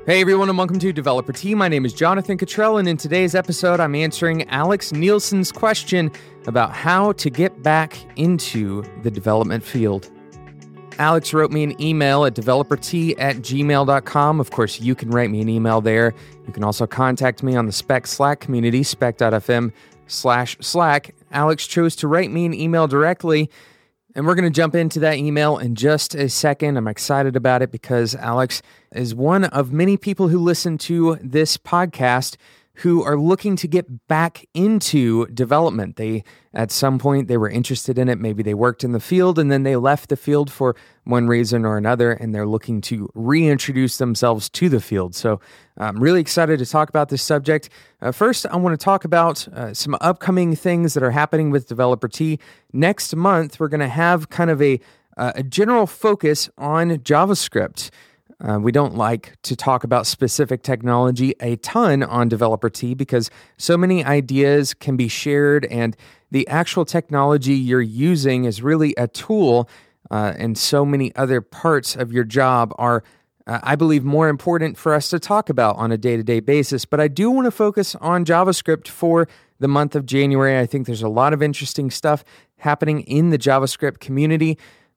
Hey everyone, and welcome to Developer Tea. My name is Jonathan Cottrell, and in today's episode, I'm answering Alex Nielsen's question about how to get back into the development field. Alex wrote me an email at developertea@gmail.com. Of course, you can write me an email there. You can also contact me on the Spec Slack community, spec.fm/Slack. Alex chose to write me an email directly, and we're going to jump into that email in just a second. I'm excited about it because Alex is one of many people who listen to this podcast who are looking to get back into development. At some point, they were interested in it. Maybe they worked in the field and then they left the field for one reason or another, and they're looking to reintroduce themselves to the field. So I'm really excited to talk about this subject. First, I want to talk about some upcoming things that are happening with Developer Tea. Next month, we're going to have kind of a general focus on JavaScript. We don't like to talk about specific technology a ton on Developer Tea because so many ideas can be shared, and the actual technology you're using is really a tool, and so many other parts of your job are, I believe, more important for us to talk about on a day-to-day basis. But I do want to focus on JavaScript for the month of January. I think there's a lot of interesting stuff happening in the JavaScript community.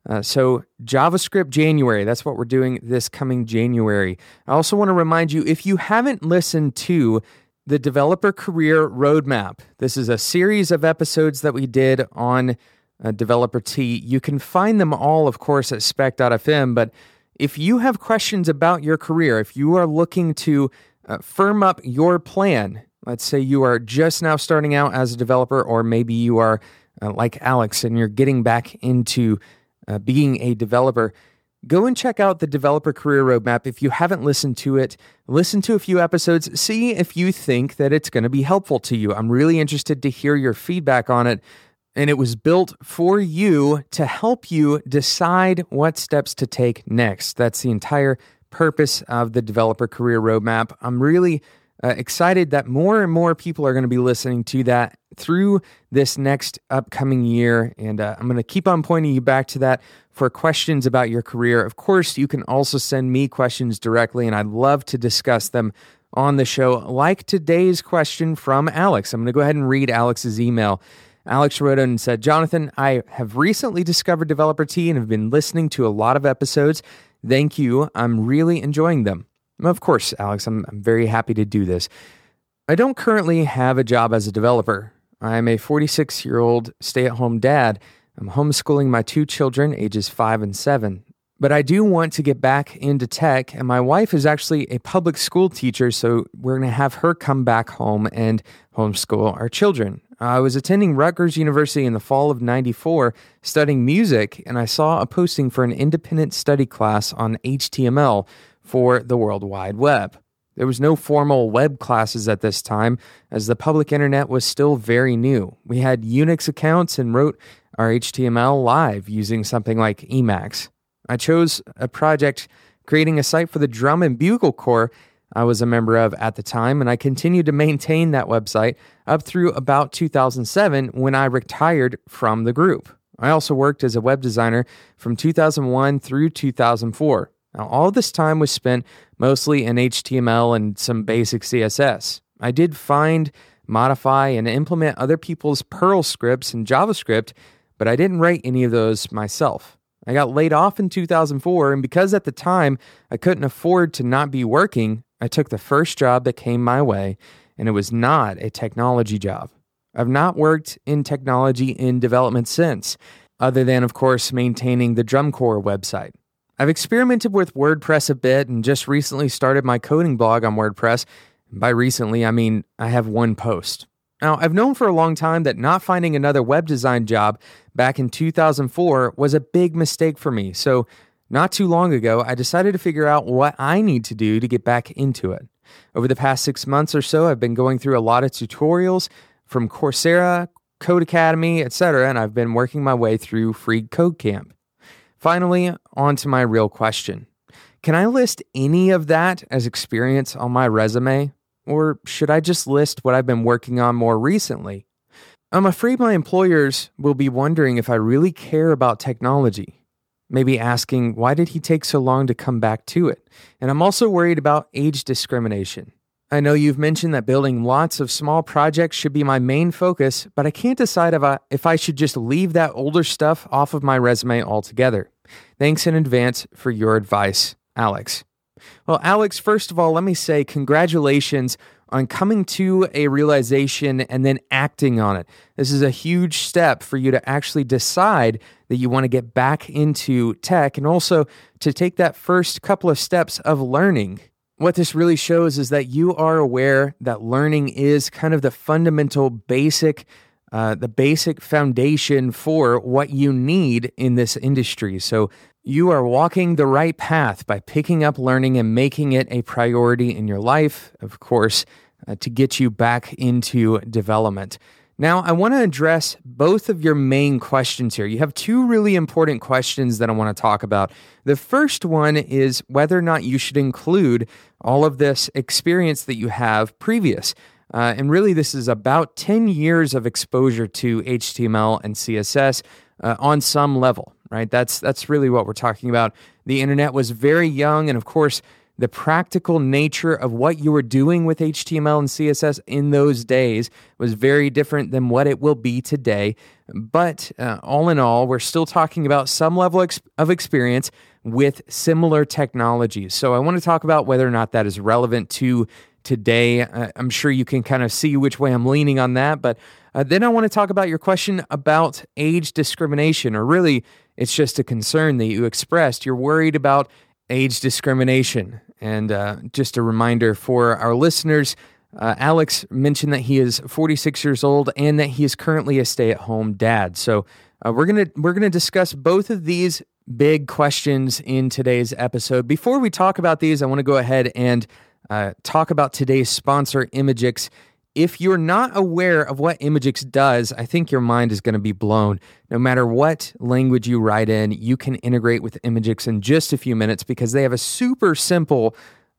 So JavaScript January, that's what we're doing this coming January. I also want to remind you, if you haven't listened to the Developer Career Roadmap, this is a series of episodes that we did on Developer Tea. You can find them all, of course, at spec.fm, but if you have questions about your career, if you are looking to firm up your plan, let's say you are just now starting out as a developer, or maybe you are like Alex and you're getting back into being a developer, go and check out the Developer Career Roadmap. If you haven't listened to it, listen to a few episodes, see if you think that it's going to be helpful to you. I'm really interested to hear your feedback on it, and it was built for you to help you decide what steps to take next. That's the entire purpose of the Developer Career Roadmap. I'm really excited that more and more people are going to be listening to that through this next upcoming year, and I'm going to keep on pointing you back to that for questions about your career. Of course, you can also send me questions directly, and I'd love to discuss them on the show, like today's question from Alex. I'm going to go ahead and read Alex's email. Alex wrote in and said, "Jonathan, I have recently discovered Developer Tea and have been listening to a lot of episodes. Thank you. I'm really enjoying them." Of course, Alex, I'm very happy to do this. I don't currently have a job as a developer. I'm a 46-year-old stay-at-home dad. I'm homeschooling my two children, ages 5 and 7. But I do want to get back into tech, and my wife is actually a public school teacher, so we're going to have her come back home and homeschool our children. I was attending Rutgers University in the fall of '94, studying music, and I saw a posting for an independent study class on HTML for the World Wide Web. There was no formal web classes at this time, as the public internet was still very new. We had Unix accounts and wrote our HTML live using something like Emacs. I chose a project creating a site for the Drum and Bugle Corps I was a member of at the time, and I continued to maintain that website up through about 2007 when I retired from the group. I also worked as a web designer from 2001 through 2004. Now, all this time was spent mostly in HTML and some basic CSS. I did find, modify, and implement other people's Perl scripts and JavaScript, but I didn't write any of those myself. I got laid off in 2004, and because at the time I couldn't afford to not be working, I took the first job that came my way, and it was not a technology job. I've not worked in technology in development since, other than, of course, maintaining the Drum Corps website. I've experimented with WordPress a bit and just recently started my coding blog on WordPress. By recently, I mean I have one post. Now, I've known for a long time that not finding another web design job back in 2004 was a big mistake for me. So not too long ago, I decided to figure out what I need to do to get back into it. Over the past 6 months or so, I've been going through a lot of tutorials from Coursera, Code Academy, etc., and I've been working my way through Free Code Camp. Finally, on to my real question. Can I list any of that as experience on my resume? Or should I just list what I've been working on more recently? I'm afraid my employers will be wondering if I really care about technology. maybe asking, why did he take so long to come back to it? And I'm also worried about age discrimination. I know you've mentioned that building lots of small projects should be my main focus, but I can't decide if I should just leave that older stuff off of my resume altogether. Thanks in advance for your advice, Alex. Well, Alex, first of all, let me say congratulations on coming to a realization and then acting on it. This is a huge step for you to actually decide that you want to get back into tech and also to take that first couple of steps of learning. What this really shows is that you are aware that learning is kind of the fundamental basic foundation for what you need in this industry. So you are walking the right path by picking up learning and making it a priority in your life, of course, to get you back into development. Now, I want to address both of your main questions here. You have two really important questions that I want to talk about. The first one is whether or not you should include all of this experience that you have previous. And really, this is about 10 years of exposure to HTML and CSS on some level, right? That's really what we're talking about. The internet was very young, and of course, the practical nature of what you were doing with HTML and CSS in those days was very different than what it will be today. But all in all, we're still talking about some level of experience with similar technologies. So I want to talk about whether or not that is relevant to today. I'm sure you can kind of see which way I'm leaning on that. But then I want to talk about your question about age discrimination, or really, it's just a concern that you expressed. You're worried about age discrimination. And just a reminder for our listeners, Alex mentioned that he is 46 years old and that he is currently a stay-at-home dad. So we're gonna discuss both of these big questions in today's episode. Before we talk about these, I want to go ahead and talk about today's sponsor, Imagix. If you're not aware of what Imagix does, I think your mind is going to be blown. No matter what language you write in, you can integrate with Imagix in just a few minutes because they have a super simple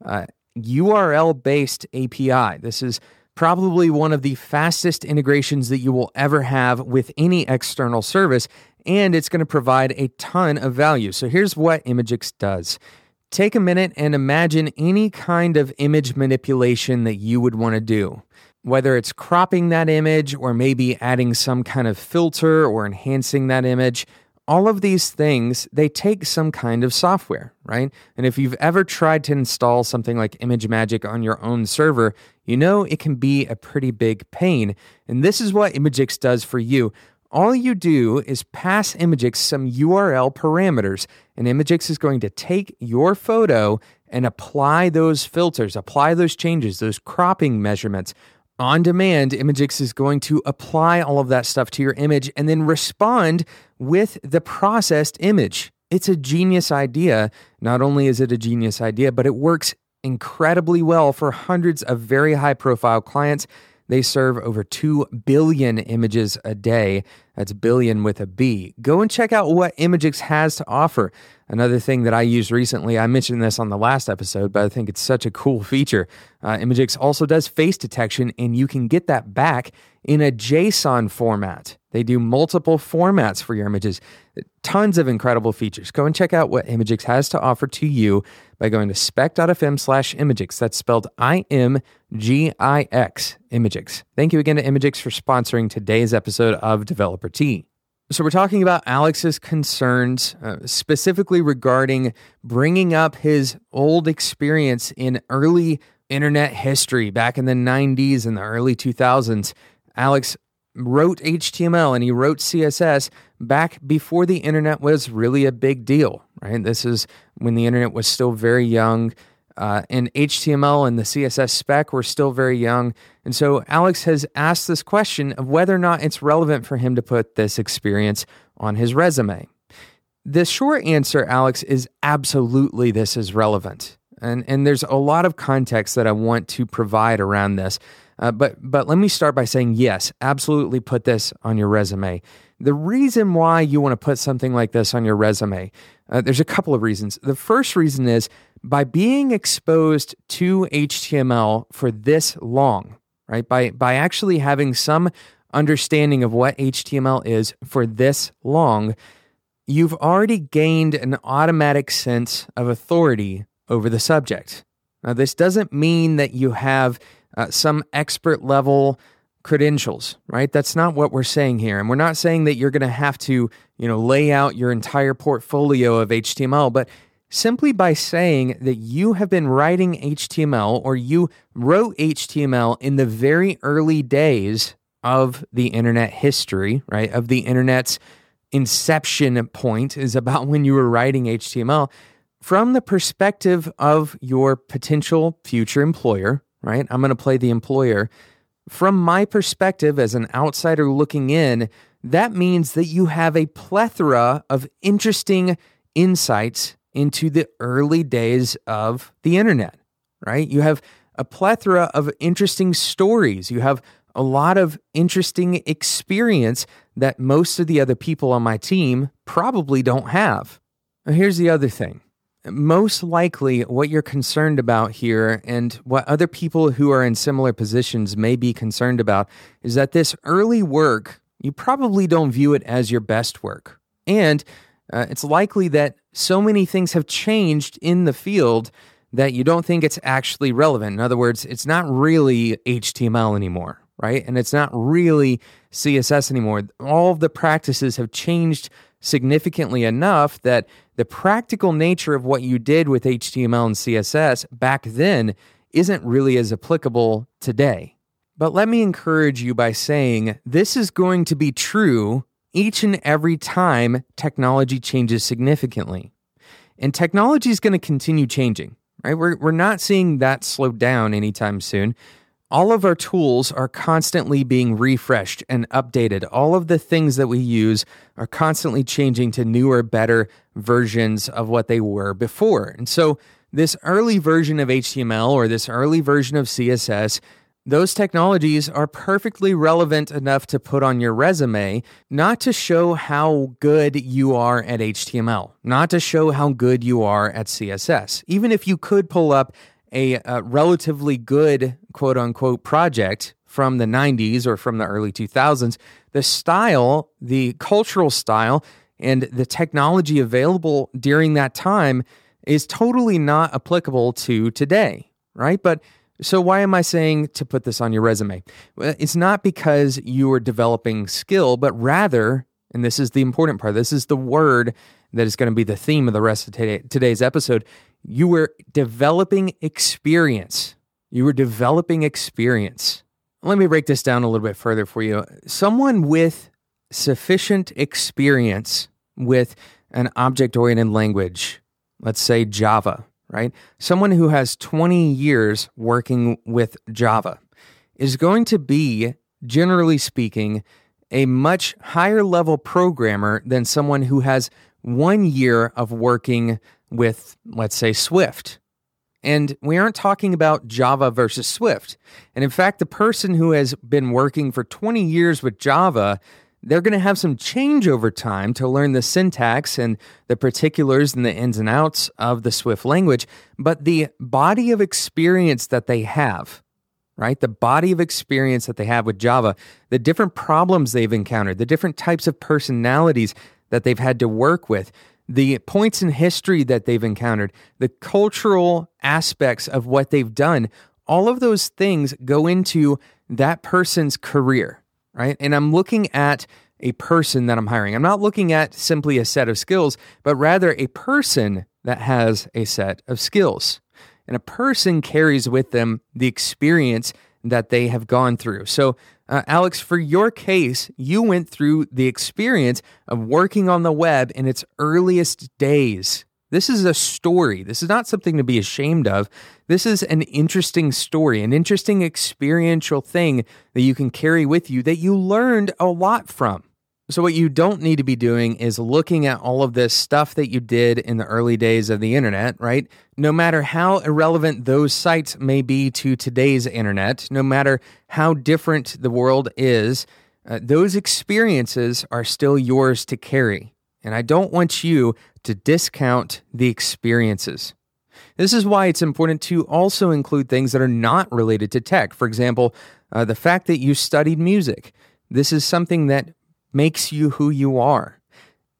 URL-based API. This is probably one of the fastest integrations that you will ever have with any external service, and it's going to provide a ton of value. So here's what Imagix does. Take a minute and imagine any kind of image manipulation that you would want to do. Whether it's cropping that image or maybe adding some kind of filter or enhancing that image, all of these things, they take some kind of software, right? And if you've ever tried to install something like ImageMagick on your own server, you know it can be a pretty big pain. And this is what Imagix does for you. All you do is pass Imagix some URL parameters, and Imagix is going to take your photo and apply those filters, apply those changes, those cropping measurements. On demand, Imagix is going to apply all of that stuff to your image and then respond with the processed image. It's a genius idea. Not only is it a genius idea, but it works incredibly well for hundreds of very high-profile clients. They serve over 2 billion images a day. That's billion with a B. Go and check out what Imagix has to offer. Another thing that I used recently, I mentioned this on the last episode, but I think it's such a cool feature. Imagix also does face detection, and you can get that back in a JSON format. They do multiple formats for your images. Tons of incredible features. Go and check out what Imagix has to offer to you by going to spec.fm/Imagix. That's spelled IMGIX, Imagix. Thank you again to Imagix for sponsoring today's episode of Developer Tea. So we're talking about Alex's concerns, specifically regarding bringing up his old experience in early internet history back in the 90s and the early 2000s. Alex wrote HTML and he wrote CSS back before the internet was really a big deal, right? This is when the internet was still very young, and HTML and the CSS spec were still very young. And so Alex has asked this question of whether or not it's relevant for him to put this experience on his resume. The short answer, Alex, is absolutely this is relevant. And there's a lot of context that I want to provide around this. But let me start by saying, yes, absolutely put this on your resume. The reason why you want to put something like this on your resume, there's a couple of reasons. The first reason is by being exposed to HTML for this long, right? By actually having some understanding of what HTML is for this long, you've already gained an automatic sense of authority over the subject. Now, this doesn't mean that you have some expert level credentials, right? That's not what we're saying here. And we're not saying that you're going to have to, lay out your entire portfolio of HTML, but simply by saying that you have been writing HTML or you wrote HTML in the very early days of the internet history, right? Of the internet's inception point is about when you were writing HTML from the perspective of your potential future employer, right? I'm going to play the employer. From my perspective as an outsider looking in, that means that you have a plethora of interesting insights into the early days of the internet, right? You have a plethora of interesting stories. You have a lot of interesting experience that most of the other people on my team probably don't have. Now, here's the other thing. Most likely what you're concerned about here and what other people who are in similar positions may be concerned about is that this early work, you probably don't view it as your best work. And it's likely that so many things have changed in the field that you don't think it's actually relevant. In other words, it's not really HTML anymore, right? And it's not really CSS anymore. All of the practices have changed significantly enough that the practical nature of what you did with HTML and CSS back then isn't really as applicable today. But let me encourage you by saying this is going to be true each and every time technology changes significantly. And technology is going to continue changing, right? We're not seeing that slow down anytime soon. All of our tools are constantly being refreshed and updated. All of the things that we use are constantly changing to newer, better versions of what they were before. And so this early version of HTML or this early version of CSS, those technologies are perfectly relevant enough to put on your resume, not to show how good you are at HTML, not to show how good you are at CSS. Even if you could pull up a relatively good quote-unquote project from the 90s or from the early 2000s, the style, the cultural style, and the technology available during that time is totally not applicable to today, right? But so why am I saying to put this on your resume? Well, it's not because you are developing skill, but rather, and this is the important part, this is the word that is going to be the theme of the rest of today's episode, you were developing experience. You were developing experience. Let me break this down a little bit further for you. Someone with sufficient experience with an object-oriented language, let's say Java, right? Someone who has 20 years working with Java is going to be, generally speaking, a much higher level programmer than someone who has 1 year of working with, let's say, Swift. And we aren't talking about Java versus Swift. And in fact, the person who has been working for 20 years with Java, they're going to have some change over time to learn the syntax and the particulars and the ins and outs of the Swift language. But the body of experience that they have, right? The body of experience that they have with Java, the different problems they've encountered, the different types of personalities that they've had to work with, the points in history that they've encountered, the cultural aspects of what they've done, all of those things go into that person's career, right? And I'm looking at a person that I'm hiring. I'm not looking at simply a set of skills, but rather a person that has a set of skills. And a person carries with them the experience that they have gone through. So, Alex, for your case, you went through the experience of working on the web in its earliest days. This is a story. This is not something to be ashamed of. This is an interesting story, an interesting experiential thing that you can carry with you that you learned a lot from. So what you don't need to be doing is looking at all of this stuff that you did in the early days of the internet, right? No matter how irrelevant those sites may be to today's internet, no matter how different the world is, those experiences are still yours to carry. And I don't want you to discount the experiences. This is why it's important to also include things that are not related to tech. For example, the fact that you studied music. This is something that makes you who you are.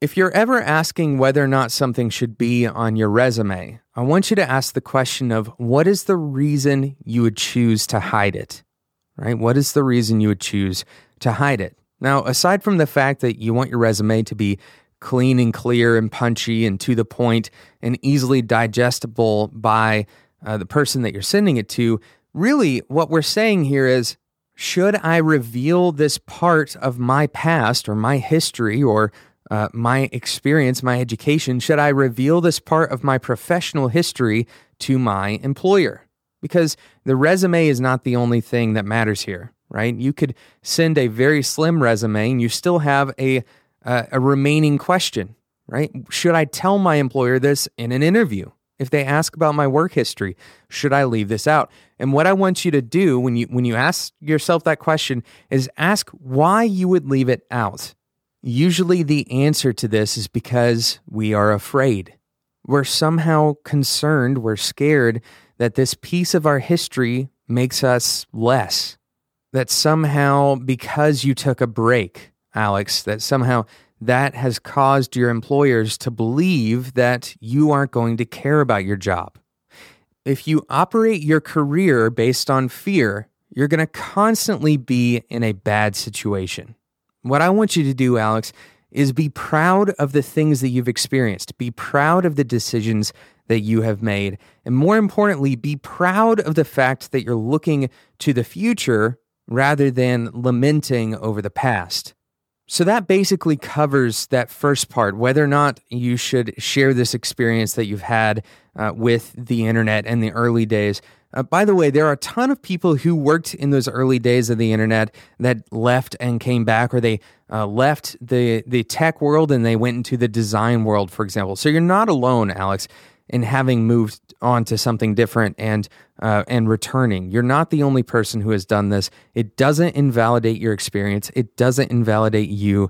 If you're ever asking whether or not something should be on your resume, I want you to ask the question of what is the reason you would choose to hide it, right? What is the reason you would choose to hide it? Now, aside from the fact that you want your resume to be clean and clear and punchy and to the point and easily digestible by the person that you're sending it to, really what we're saying here is, should I reveal this part of my past or my history or my experience, my education, should I reveal this part of my professional history to my employer? Because the resume is not the only thing that matters here, right? You could send a very slim resume and you still have a remaining question, right? Should I tell my employer this in an interview? If they ask about my work history, should I leave this out? And what I want you to do when you ask yourself that question is ask why you would leave it out. Usually the answer to this is because we are afraid. We're somehow concerned, we're scared that this piece of our history makes us less. That somehow because you took a break, Alex, that somehow that has caused your employers to believe that you aren't going to care about your job. If you operate your career based on fear, you're going to constantly be in a bad situation. What I want you to do, Alex, is be proud of the things that you've experienced. Be proud of the decisions that you have made. And more importantly, be proud of the fact that you're looking to the future rather than lamenting over the past. So that basically covers that first part, whether or not you should share this experience that you've had with the internet in the early days. By the way, there are a ton of people who worked in those early days of the internet that left and came back, or they left the tech world and they went into the design world, for example. So you're not alone, Alex, in having moved on to something different and returning. You're not the only person who has done this. It doesn't invalidate your experience. It doesn't invalidate you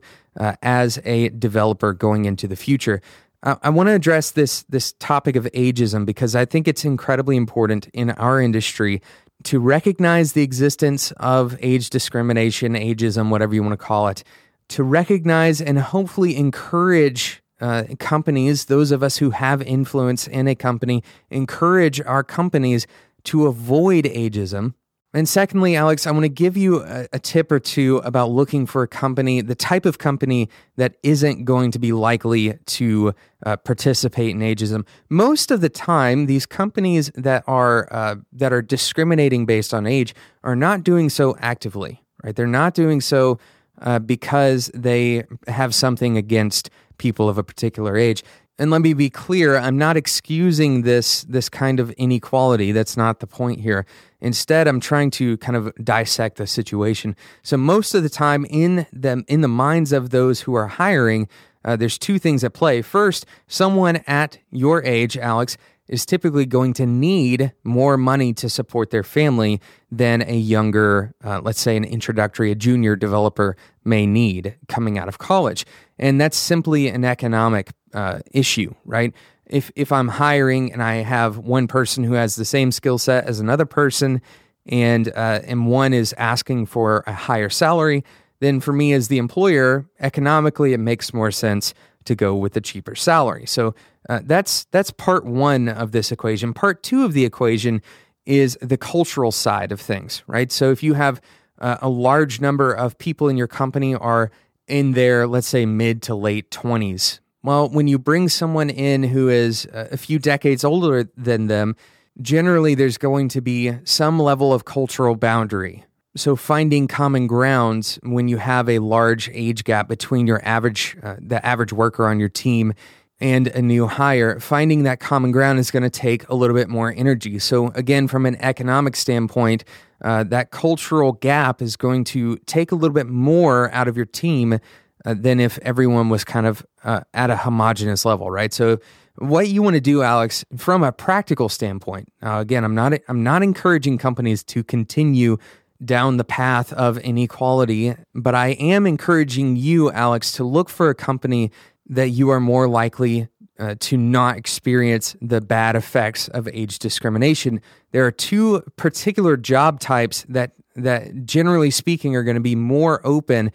as a developer going into the future. I want to address this topic of ageism because I think it's incredibly important in our industry to recognize the existence of age discrimination, ageism, whatever you want to call it, to recognize and hopefully encourage companies, those of us who have influence in a company, encourage our companies to avoid ageism. And secondly, Alex, I want to give you a tip or two about looking for a company, the type of company that isn't going to be likely to participate in ageism. Most of the time, these companies that are discriminating based on age are not doing so actively, right? They're not doing so because they have something against people of a particular age. And let me be clear, I'm not excusing this kind of inequality. That's not the point here. Instead, I'm trying to kind of dissect the situation. So most of the time in the minds of those who are hiring, there's two things at play. First, someone at your age, Alex, is typically going to need more money to support their family than a younger, let's say a junior developer may need coming out of college. And that's simply an economic issue, right? If I'm hiring and I have one person who has the same skill set as another person and one is asking for a higher salary, then for me as the employer, economically, it makes more sense to go with the cheaper salary. So that's part one of this equation. Part two of the equation is the cultural side of things, right? So if you have a large number of people in your company are in their, let's say, mid to late 20s, well, when you bring someone in who is a few decades older than them, generally there's going to be some level of cultural boundary. So finding common grounds when you have a large age gap between your the average worker on your team and a new hire, finding that common ground is going to take a little bit more energy. So again, from an economic standpoint, that cultural gap is going to take a little bit more out of your team than if everyone was kind of at a homogenous level, right? So what you want to do, Alex, from a practical standpoint, again, I'm not encouraging companies to continue down the path of inequality, but I am encouraging you, Alex, to look for a company that you are more likely to not experience the bad effects of age discrimination. There are two particular job types that generally speaking are going to be more open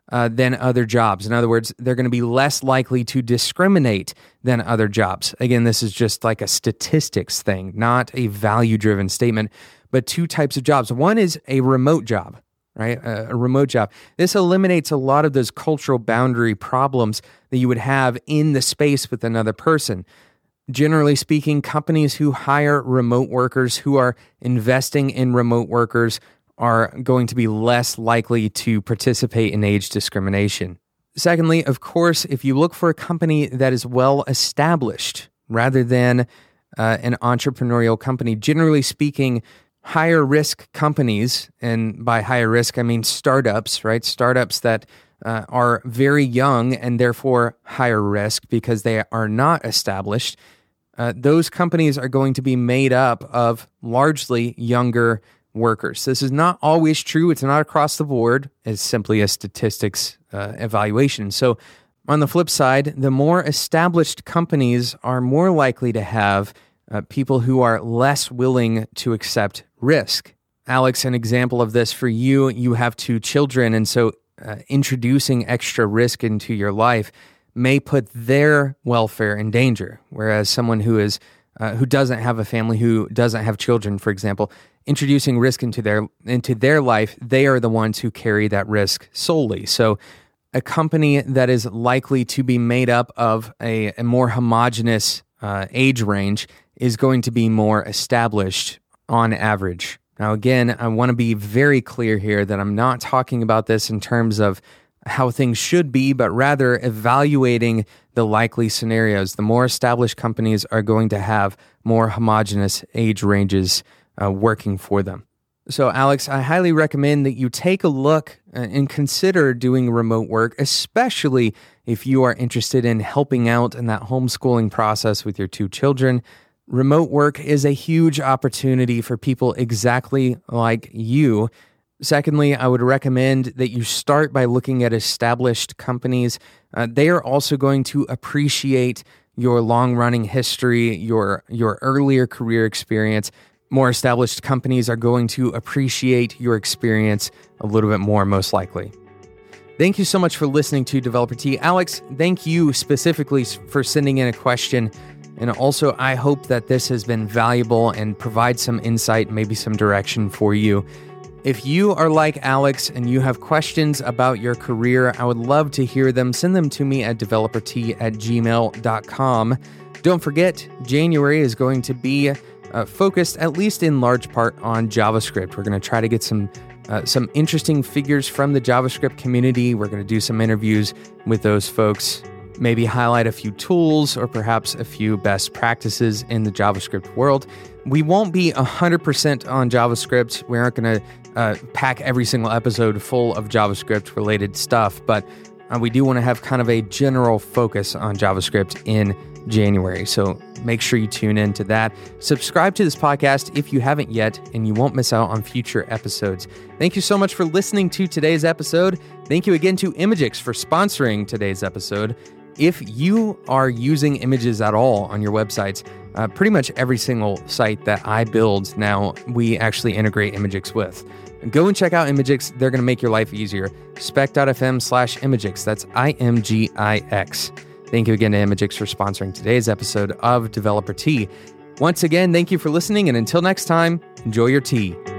than other jobs. In other words, they're going to be less likely to discriminate than other jobs. Again, this is just like a statistics thing, not a value-driven statement, but two types of jobs. One is a remote job, right? A remote job. This eliminates a lot of those cultural boundary problems that you would have in the space with another person. Generally speaking, companies who hire remote workers, who are investing in remote workers, are going to be less likely to participate in age discrimination. Secondly, of course, if you look for a company that is well established rather than an entrepreneurial company, generally speaking, higher risk companies, and by higher risk, I mean startups, right? Startups that are very young and therefore higher risk because they are not established. Those companies are going to be made up of largely younger workers. This is not always true. It's not across the board. It's simply a statistics evaluation. So on the flip side, the more established companies are more likely to have people who are less willing to accept risk. Alex, an example of this for you, you have 2 children, and so introducing extra risk into your life may put their welfare in danger, whereas someone who doesn't have a family, who doesn't have children, for example, introducing risk into their life, they are the ones who carry that risk solely. So a company that is likely to be made up of a more homogeneous age range is going to be more established on average. Now, again, I want to be very clear here that I'm not talking about this in terms of how things should be, but rather evaluating the likely scenarios. The more established companies are going to have more homogeneous age ranges working for them. So, Alex, I highly recommend that you take a look and consider doing remote work, especially if you are interested in helping out in that homeschooling process with your 2 children. Remote work is a huge opportunity for people exactly like you. Secondly, I would recommend that you start by looking at established companies. They are also going to appreciate your long-running history, your earlier career experience. More established companies are going to appreciate your experience a little bit more, most likely. Thank you so much for listening to Developer Tea. Alex, thank you specifically for sending in a question. And also, I hope that this has been valuable and provides some insight, maybe some direction for you. If you are like Alex and you have questions about your career, I would love to hear them. Send them to me at developertea@gmail.com. Don't forget, January is going to be focused, at least in large part, on JavaScript. We're going to try to get some interesting figures from the JavaScript community. We're going to do some interviews with those folks, maybe highlight a few tools or perhaps a few best practices in the JavaScript world. We won't be 100% on JavaScript. We aren't going to pack every single episode full of JavaScript-related stuff, but we do want to have kind of a general focus on JavaScript in January. So make sure you tune in to that. Subscribe to this podcast if you haven't yet, and you won't miss out on future episodes. Thank you so much for listening to today's episode. Thank you again to Imagix for sponsoring today's episode. If you are using images at all on your websites, pretty much every single site that I build now, we actually integrate Imagix with. Go and check out Imagix. They're going to make your life easier. spec.fm/Imagix. That's IMGIX. Thank you again to Imagix for sponsoring today's episode of Developer Tea. Once again, thank you for listening, and until next time, enjoy your tea.